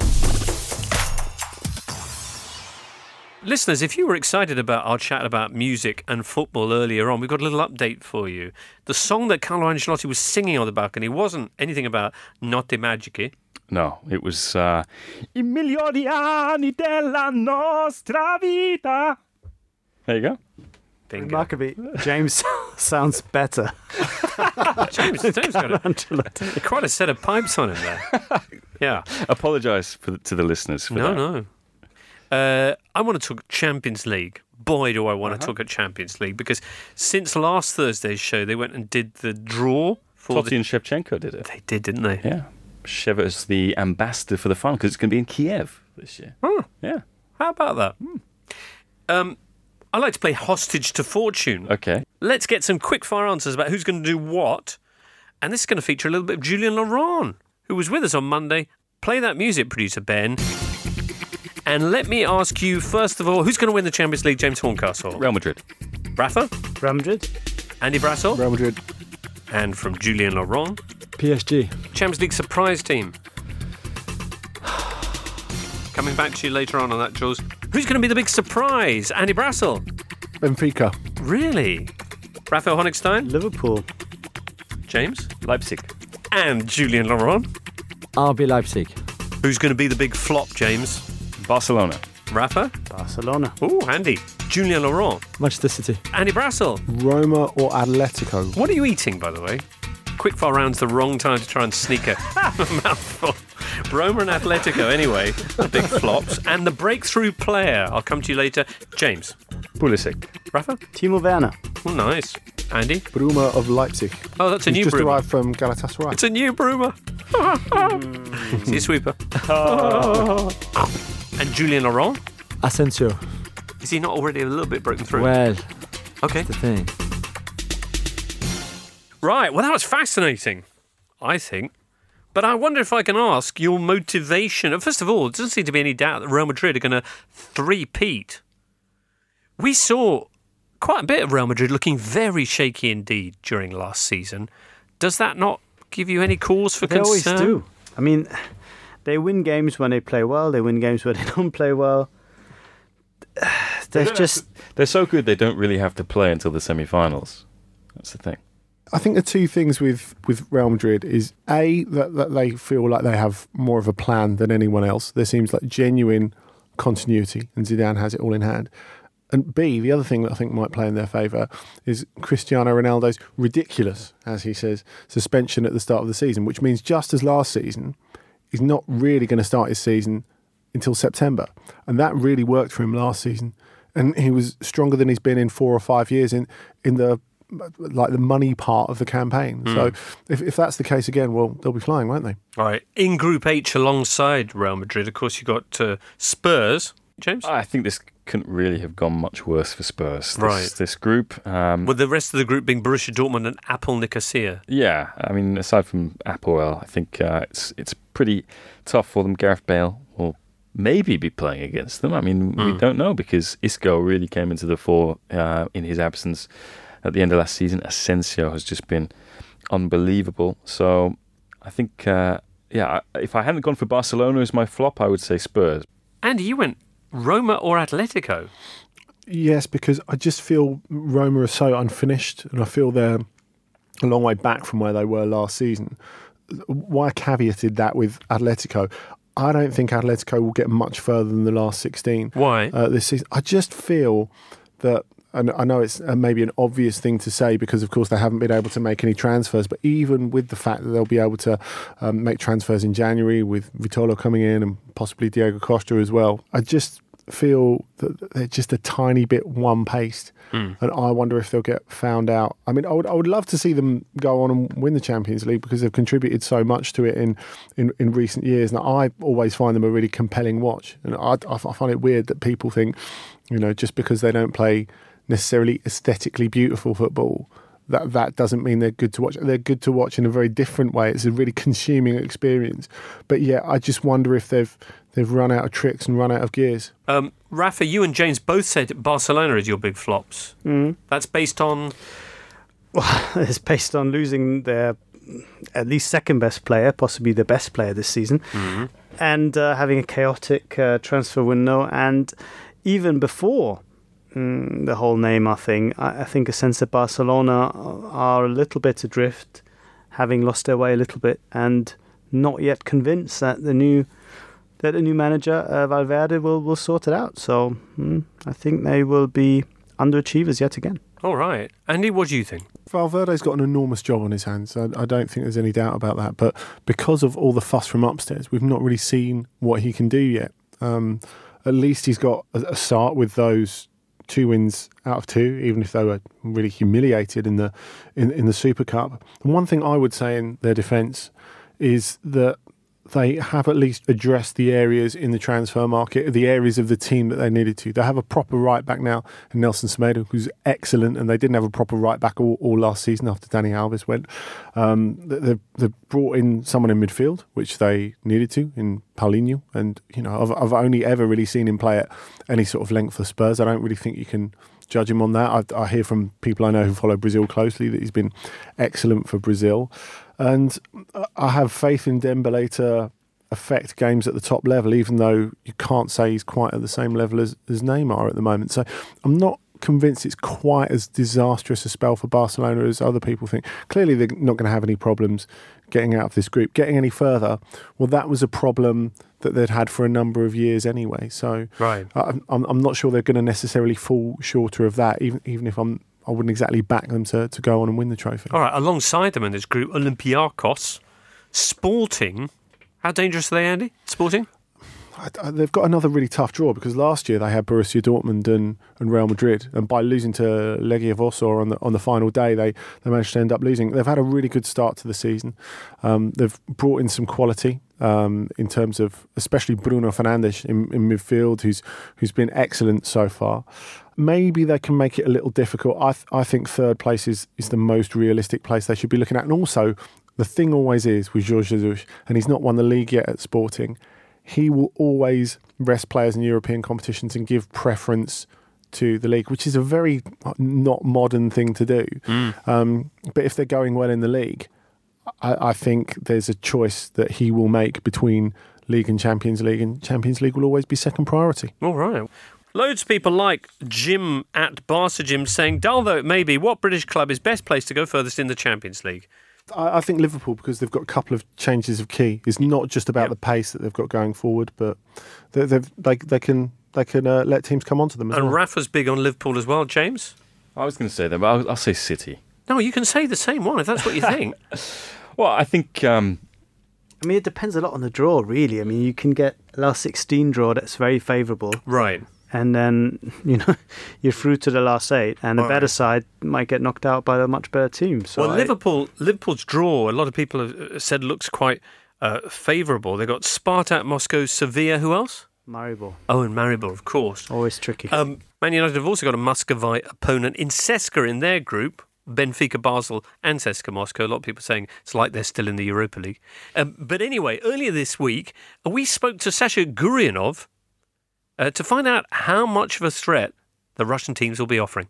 Listeners, if you were excited about our chat about music and football earlier on, we've got a little update for you. The song that Carlo Ancelotti was singing on the balcony wasn't anything about Notte Magiche. No, it was I milioni anni della nostra vita. There you go. Bingo. Remarkably, James sounds better. James got quite a set of pipes on him there. Yeah. Apologise to the listeners for that. No. I want to talk Champions League. Boy, do I want to talk at Champions League, because since last Thursday's show, they went and did the draw. Totti and Shevchenko did it. They did, didn't they? Yeah. Sheva is the ambassador for the final because it's going to be in Kiev this year. Oh, yeah. How about that? I like to play hostage to fortune. Okay. Let's get some quick fire answers about who's going to do what. And this is going to feature a little bit of Julien Laurent, who was with us on Monday. Play that music, producer Ben. And let me ask you, first of all, who's going to win the Champions League, James Horncastle? Real Madrid. Rafa? Real Madrid. Andy Brassel? Real Madrid. And from Julien Laurent? PSG. Champions League surprise team. Coming back to you later on that, Jules. Who's going to be the big surprise? Andy Brassel? Benfica. Really? Raphael Honigstein? Liverpool. James? Leipzig. And Julien Laurent? RB Leipzig. Who's going to be the big flop, James? Barcelona. Rafa? Barcelona. Ooh, Andy. Julien Laurent? Manchester City. Andy Brassel? Roma or Atletico. What are you eating, by the way? Quickfire round's the wrong time to try and sneak a mouthful. Roma and Atletico, anyway, the big flops. And the breakthrough player, I'll come to you later. James. Pulisic. Rafa? Timo Werner. Oh, nice. Andy? Bruma of Leipzig. Oh, that's a He's new just Bruma. arrived from Galatasaray. It's a new Bruma. See a sweeper. And Julien Laurent? Asensio. Is he not already a little bit broken through? Well, okay. that's the thing. Right, well, that was fascinating, I think. But I wonder if I can ask your motivation. First of all, there doesn't seem to be any doubt that Real Madrid are going to three-peat. We saw quite a bit of Real Madrid looking very shaky indeed during last season. Does that not give you any cause for They concern? always do. I mean, they win games when they play well. They win games when they don't play well. They're so good they don't really have to play until the semi-finals. That's the thing. I think the two things with Real Madrid is A, that they feel like they have more of a plan than anyone else. There seems like genuine continuity, and Zidane has it all in hand. And B, the other thing that I think might play in their favour is Cristiano Ronaldo's ridiculous, as he says, suspension at the start of the season, which means just as last season, he's not really going to start his season until September. And that really worked for him last season. And he was stronger than he's been in 4 or 5 years in the money part of the campaign. So if that's the case again, well, they'll be flying, won't they? All right. In Group H alongside Real Madrid, of course, you got Spurs. James? I think this couldn't really have gone much worse for Spurs. This group. With the rest of the group being Borussia Dortmund and Apple Nicosia. Yeah, I mean, aside from Apoel, I think it's pretty tough for them. Gareth Bale will maybe be playing against them. I mean, we don't know because Isco really came into the fore in his absence at the end of last season. Asensio has just been unbelievable. So I think, if I hadn't gone for Barcelona as my flop, I would say Spurs. Andy, you went Roma or Atletico? Yes, because I just feel Roma are so unfinished, and I feel they're a long way back from where they were last season. Why I caveated that with Atletico, I don't think Atletico will get much further than the last 16. Why? This season. I just feel that, and I know it's maybe an obvious thing to say because, of course, they haven't been able to make any transfers, but even with the fact that they'll be able to make transfers in January with Vitolo coming in and possibly Diego Costa as well, I just feel that they're just a tiny bit one-paced. And I wonder if they'll get found out. I mean, I would love to see them go on and win the Champions League because they've contributed so much to it in recent years. Now, I always find them a really compelling watch. And I find it weird that people think, just because they don't play necessarily aesthetically beautiful football, that doesn't mean they're good to watch. They're good to watch in a very different way. It's a really consuming experience. But yeah, I just wonder if they've run out of tricks and run out of gears. Rafa, you and James both said Barcelona is your big flops. That's based on... Well, it's based on losing their at least second best player, possibly the best player this season, and having a chaotic transfer window. And even before the whole Neymar thing, I think a sense that Barcelona are a little bit adrift, having lost their way a little bit, and not yet convinced that the new manager, Valverde, will sort it out. So I think they will be underachievers yet again. All right. Andy, what do you think? Valverde's got an enormous job on his hands. I don't think there's any doubt about that. But because of all the fuss from upstairs, we've not really seen what he can do yet. At least he's got a start with those 2 wins out of 2, even if they were really humiliated in the Super Cup. And one thing I would say in their defence is that they have at least addressed the areas in the transfer market, the areas of the team that they needed to. They have a proper right back now in Nelson Semedo, who's excellent, and they didn't have a proper right back all last season after Dani Alves went. They've brought in someone in midfield, which they needed to, in Paulinho. And I've only ever really seen him play at any sort of length for Spurs. I don't really think you can judge him on that. I hear from people I know who follow Brazil closely that he's been excellent for Brazil. And I have faith in Dembele to affect games at the top level, even though you can't say he's quite at the same level as Neymar at the moment. So I'm not convinced it's quite as disastrous a spell for Barcelona as other people think. Clearly, they're not going to have any problems getting out of this group. Getting any further, well, that was a problem that they'd had for a number of years anyway. So right. I'm not sure they're going to necessarily fall shorter of that, even if I wouldn't exactly back them to go on and win the trophy. All right, alongside them in this group, Olympiacos, Sporting. How dangerous are they, Andy? Sporting? They've got another really tough draw because last year they had Borussia Dortmund and Real Madrid, and by losing to Legia Warsaw on the final day, they managed to end up losing. They've had a really good start to the season. They've brought in some quality in terms of especially Bruno Fernandes in midfield, who's been excellent so far. Maybe they can make it a little difficult. I think third place is the most realistic place they should be looking at. And also, the thing always is with Jorge Jesus, and he's not won the league yet at Sporting, he will always rest players in European competitions and give preference to the league, which is a very not modern thing to do. But if they're going well in the league, I think there's a choice that he will make between League and Champions League, and Champions League will always be second priority. All right. Loads of people like Jim at Barca Jim saying, dull though it may be, what British club is best placed to go furthest in the Champions League? I think Liverpool, because they've got a couple of changes of key. It's not just about the pace that they've got going forward, but they can let teams come onto them as well. And Rafa's big on Liverpool as well, James? I was going to say that, but I'll say City. No, you can say the same one if that's what you think. Well, I think... I mean, it depends a lot on the draw, really. I mean, you can get a last 16 draw that's very favourable. Right. And then, you're through to the last 8, and the better side might get knocked out by a much better team. So Liverpool's draw, a lot of people have said looks quite favourable. They've got Spartak Moscow, Sevilla, who else? Maribor. Oh, and Maribor, of course. Always tricky. Man United have also got a Muscovite opponent in CSKA in their group. Benfica, Basel and CSKA Moscow. A lot of people saying it's like they're still in the Europa League. But anyway, earlier this week, we spoke to Sasha Gurianov to find out how much of a threat the Russian teams will be offering.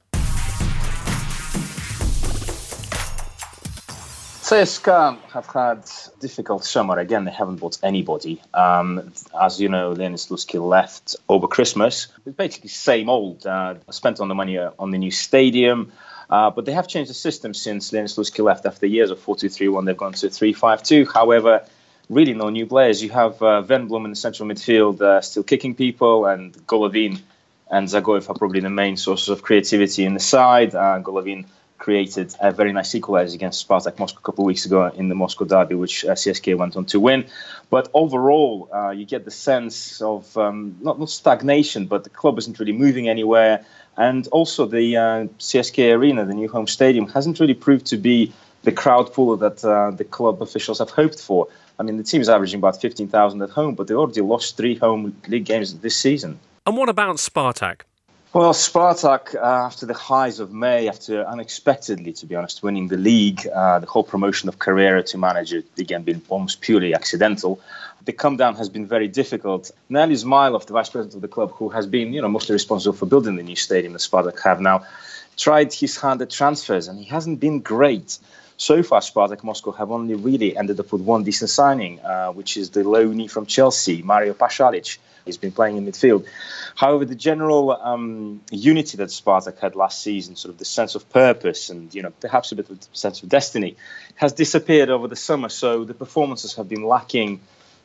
CSKA have had difficult summer. Again, they haven't bought anybody. As you know, Leonid Slutsky left over Christmas. It's basically same old. Spent on the money on the new stadium. But they have changed the system since Leonid Slutsky left. After years of 4-2-3-1, they've gone to 3-5-2. However, really no new players. You have Van Blom in the central midfield still kicking people, and Golovin and Zagoyev are probably the main sources of creativity in the side. Golovin created a very nice equalizer against Spartak Moscow a couple of weeks ago in the Moscow derby, which CSKA went on to win. But overall, you get the sense of not stagnation, but the club isn't really moving anywhere. And also the CSKA Arena, the new home stadium, hasn't really proved to be the crowd puller that the club officials have hoped for. I mean, the team is averaging about 15,000 at home, but they already lost 3 home league games this season. And what about Spartak? Well, Spartak, after the highs of May, after unexpectedly, to be honest, winning the league, the whole promotion of Carrera to manager, again, being almost purely accidental, the come down has been very difficult. Nelly Izmailov, the vice president of the club, who has been, mostly responsible for building the new stadium that Spartak have now, tried his hand at transfers, and he hasn't been great. So far, Spartak Moscow have only really ended up with one decent signing, which is the loanee from Chelsea, Mario Pasalic. He's been playing in midfield. However, the general unity that Spartak had last season, sort of the sense of purpose and, perhaps a bit of a sense of destiny, has disappeared over the summer. So the performances have been lacking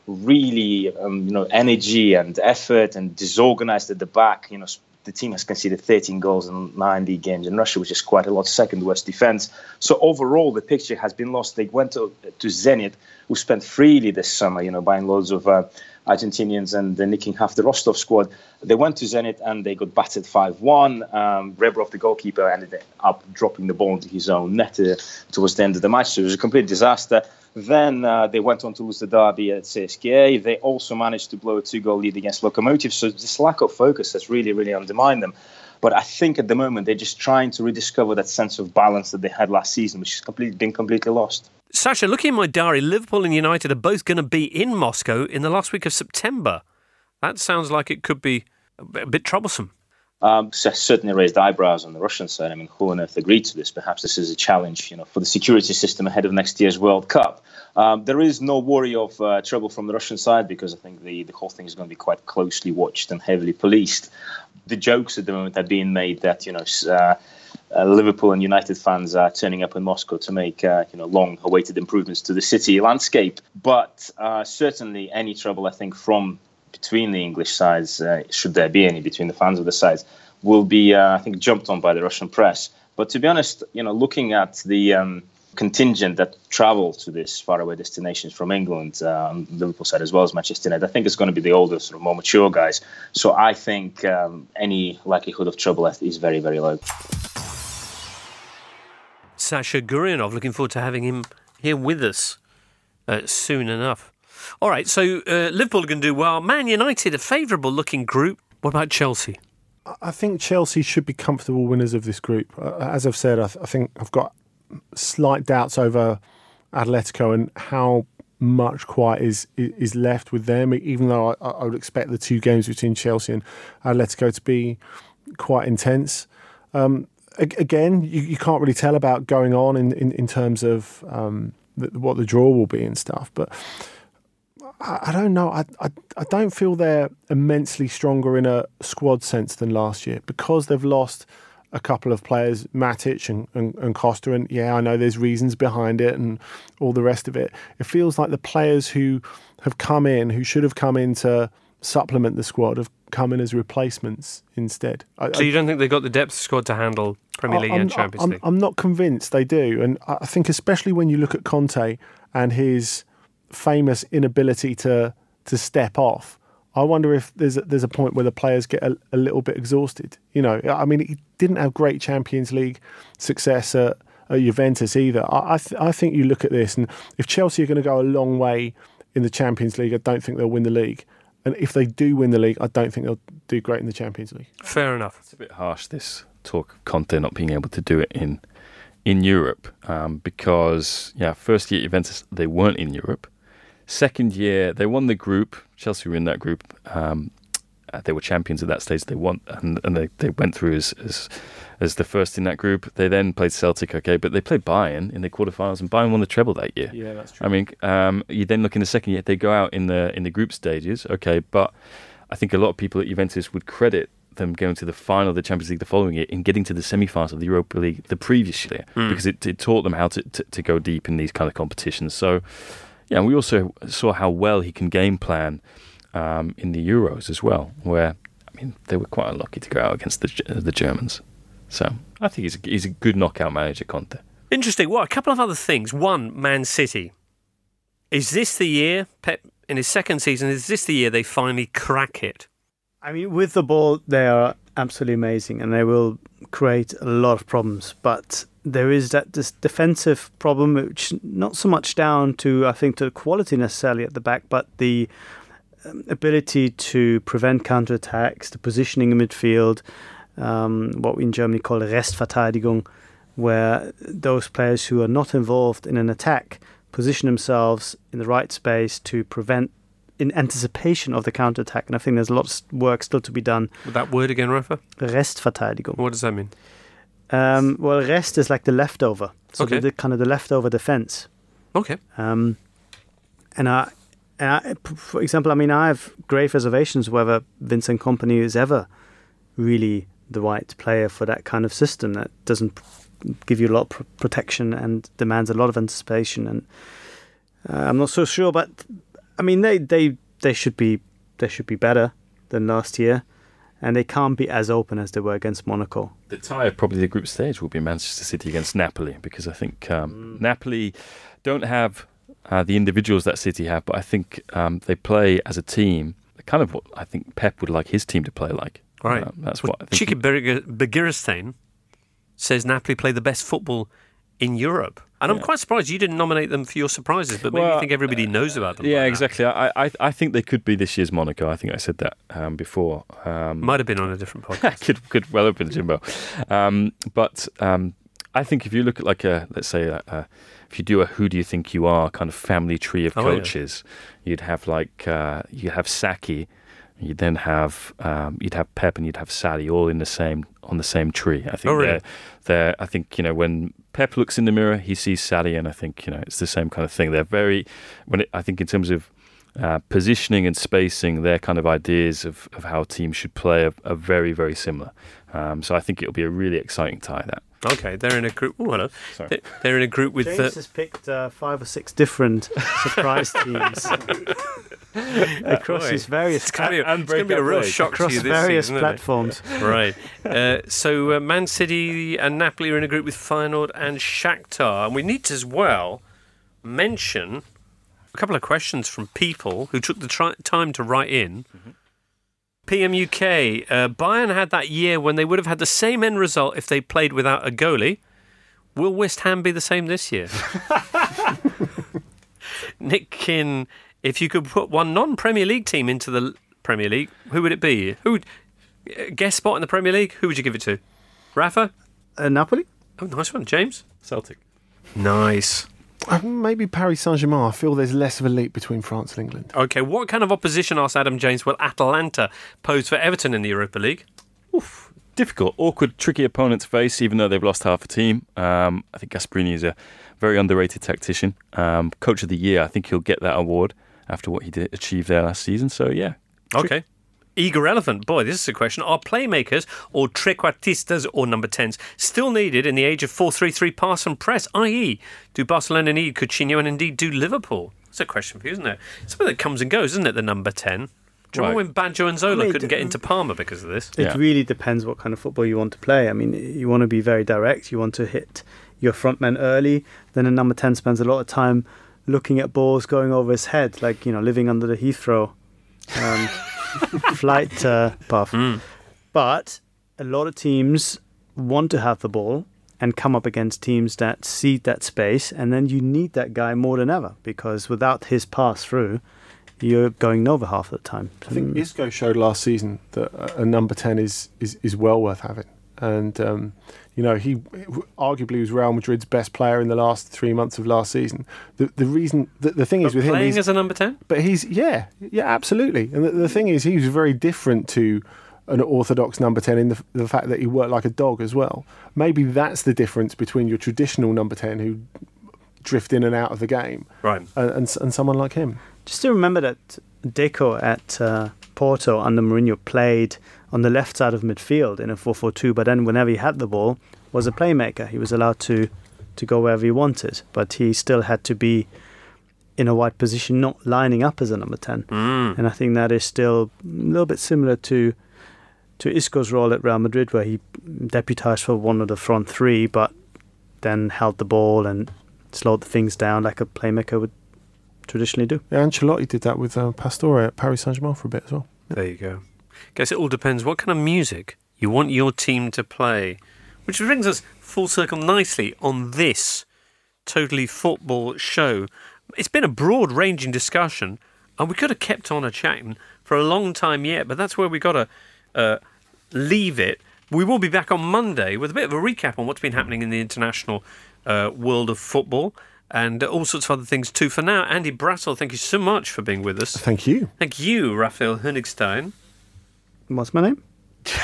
really, energy and effort, and disorganized at the back. The team has conceded 13 goals in 9 league games in Russia, which is quite a lot, second worst defense. So overall, the picture has been lost. They went to Zenit, who spent freely this summer, buying loads of Argentinians and nicking half the Rostov squad. They went to Zenit and they got battered 5-1. Rebrov, the goalkeeper, ended up dropping the ball into his own net towards the end of the match. So it was a complete disaster. Then they went on to lose the derby at CSKA. They also managed to blow a 2-goal lead against Lokomotiv. So this lack of focus has really, really undermined them. But I think at the moment they're just trying to rediscover that sense of balance that they had last season, which has been completely lost. Sasha, looking at my diary, Liverpool and United are both going to be in Moscow in the last week of September. That sounds like it could be a bit troublesome. Certainly raised eyebrows on the Russian side. I mean, who on earth agreed to this? Perhaps this is a challenge, for the security system ahead of next year's World Cup. There is no worry of trouble from the Russian side, because I think the whole thing is going to be quite closely watched and heavily policed. The jokes at the moment are being made that, Liverpool and United fans are turning up in Moscow to make, long-awaited improvements to the city landscape. But certainly any trouble, I think, from between the English sides, should there be any between the fans of the sides, will be, I think, jumped on by the Russian press. But to be honest, looking at the contingent that travel to these faraway destinations from England, on the Liverpool side as well as Manchester United, I think it's going to be the older, sort of more mature guys. So I think any likelihood of trouble is very, very low. Sasha Gurionov, looking forward to having him here with us soon enough. All right, so Liverpool are going to do well. Man United, a favourable looking group. What about Chelsea? I think Chelsea should be comfortable winners of this group. As I've said, I think I've got slight doubts over Atletico and how much quiet is left with them, even though I would expect the 2 games between Chelsea and Atletico to be quite intense. Again, you can't really tell about going on in terms of what the draw will be and stuff, but I don't know. I don't feel they're immensely stronger in a squad sense than last year, because they've lost a couple of players, Matic and Costa, and yeah, I know there's reasons behind it and all the rest of it. It feels like the players who have come in, who should have come in to supplement the squad, have come in as replacements instead. So you don't think they've got the depth squad to handle Premier League and Champions League? I'm not convinced they do, and I think especially when you look at Conte and his famous inability to step off, I wonder if there's a point where the players get a little bit exhausted. I mean, he didn't have great Champions League success at Juventus either. I think you look at this, and if Chelsea are going to go a long way in the Champions League, I don't think they'll win the league. And if they do win the league, I don't think they'll do great in the Champions League. Fair enough. It's a bit harsh, this talk of Conte not being able to do it in Europe, because, first year at Juventus, they weren't in Europe. Second year, they won the group. Chelsea were in that group. They were champions at that stage. They won, and they went through as the first in that group. They then played Celtic, but they played Bayern in the quarterfinals, and Bayern won the treble that year. Yeah, that's true. I mean, you then look in the second year, they go out in the group stages, but I think a lot of people at Juventus would credit them going to the final of the Champions League the following year in getting to the semi-finals of the Europa League the previous year, because it taught them how to go deep in these kind of competitions. So, yeah, we also saw how well he can game plan in the Euros as well, where, I mean, they were quite unlucky to go out against the Germans. So I think he's a good knockout manager, Conte. Interesting. Well, a couple of other things. One, Man City. Is this the year, Pep, in his second season, is this the year they finally crack it? I mean, with the ball, they are absolutely amazing and they will create a lot of problems. But there is this defensive problem, which not so much down to, I think, to the quality necessarily at the back, but the ability to prevent counterattacks, the positioning in midfield, what we in Germany call Restverteidigung, where those players who are not involved in an attack position themselves in the right space to prevent in anticipation of the counterattack. And I think there's a lot of work still to be done. With that word again, Rafa? Restverteidigung. What does that mean? Well, rest is like the leftover. So Okay. the kind of the leftover defense. Okay. And I, for example, I mean, I have grave reservations whether Vincent Kompany is ever really the right player for that kind of system that doesn't give you a lot of protection and demands a lot of anticipation. And I'm not so sure, but I mean, they should be better than last year, and they can't be as open as they were against Monaco. The tie of probably the group stage will be Manchester City against Napoli, because I think Napoli don't have the individuals that City have, but I think they play as a team, kind of what I think Pep would like his team to play like. Right. That's what I think. Chiki Begiristain says Napoli play the best football in Europe. And I'm quite surprised you didn't nominate them for your surprises, but maybe you think everybody knows about them. Yeah, by now. exactly. I think they could be this year's Monaco. I think I said that before. Might have been on a different podcast. could well have been Jimbo. But I think if you look at like let's say if you do a who do you think you are kind of family tree of coaches, you'd have like you have Saki, you'd then have you'd have Pep and you'd have Sarri all on the same tree. I think they're I think when Pep looks in the mirror, he sees Sarri, and I think it's the same kind of thing. They're very I think in terms of positioning and spacing, their kind of ideas of how teams should play are very, very similar. So I think it'll be a really exciting tie, that. Okay, they're in a group. Oh, hello. Sorry. They're in a group with. James has picked 5 or 6 different surprise teams across his various It's going to be a real shock to across you this various season, platforms. isn't it? Right. So Man City and Napoli are in a group with Feyenoord and Shakhtar, and we need to as well mention a couple of questions from people who took the time to write in. PMUK, Bayern had that year when they would have had the same end result if they played without a goalie. Will West Ham be the same this year? Nick Kin, if you could put one non-Premier League team into the Premier League, who would it be? Who would guest spot in the Premier League? Who would you give it to? Rafa? Napoli? Oh, nice one. James? Celtic. Nice. Maybe Paris Saint-Germain. I feel there's less of a leap between France and England. Okay, what kind of opposition, asked Adam James, will Atalanta pose for Everton in the Europa League? Difficult, awkward, tricky opponent to face, even though they've lost half a team. I think Gasperini is a very underrated tactician. Coach of the Year, I think he'll get that award after what he did achieve there last season. So, yeah. Okay. Eager Elephant, boy, this is a question. Are playmakers or trequartistas or number 10s still needed in the age of 4-3-3 pass and press? I.e., do Barcelona need Coutinho and indeed do Liverpool? That's a question for you, isn't it? It's something that comes and goes, isn't it, the number 10? Do you remember when Banjo and Zola couldn't get into Parma because of this? It really depends what kind of football you want to play. I mean, you want to be very direct. You want to hit your front man early. Then a number 10 spends a lot of time looking at balls going over his head, like, living under the Heathrow flight path. But a lot of teams want to have the ball and come up against teams that cede that space, and then you need that guy more than ever, because without his pass through, you're going nowhere half of the time. I think Isco showed last season that a number 10 is well worth having. And, he arguably was Real Madrid's best player in the last 3 months of last season. The thing is with him... Playing as a number 10? But he's... Yeah, absolutely. And the thing is, he was very different to an orthodox number 10 in the fact that he worked like a dog as well. Maybe that's the difference between your traditional number 10 who drift in and out of the game, right, and someone like him. Just to remember that Deco at Porto under Mourinho played on the left side of midfield in a 4-4-2, but then whenever he had the ball, was a playmaker. He was allowed to go wherever he wanted, but he still had to be in a wide position, not lining up as a number 10. And I think that is still a little bit similar to to Isco's role at Real Madrid, where he deputised for one of the front three, but then held the ball and slowed things down like a playmaker would traditionally do. Yeah, Ancelotti did that with Pastore at Paris Saint-Germain for a bit as well. There you go. Guess it all depends what kind of music you want your team to play. Which brings us full circle nicely on this Totally Football show. It's been a broad-ranging discussion, and we could have kept on chatting for a long time yet, but that's where we got to leave it. We will be back on Monday with a bit of a recap on what's been happening in the international world of football and all sorts of other things too. For now, Andy Brassel, thank you so much for being with us. Thank you. Thank you, Raphael Honigstein. What's my name?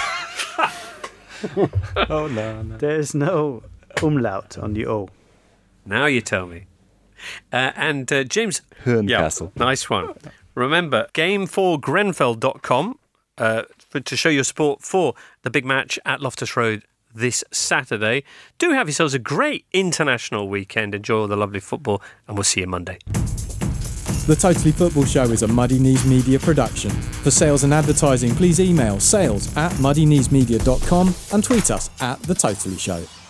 Oh, no. There's no umlaut on the O. Now you tell me. And James Herncastle. Yeah, nice one. Remember, game4grenfell.com to show your support for the big match at Loftus Road this Saturday. Do have yourselves a great international weekend. Enjoy all the lovely football, and we'll see you Monday. The Totally Football Show is a Muddy Knees Media production. For sales and advertising, please email sales@muddykneesmedia.com and tweet us @The Totally Show.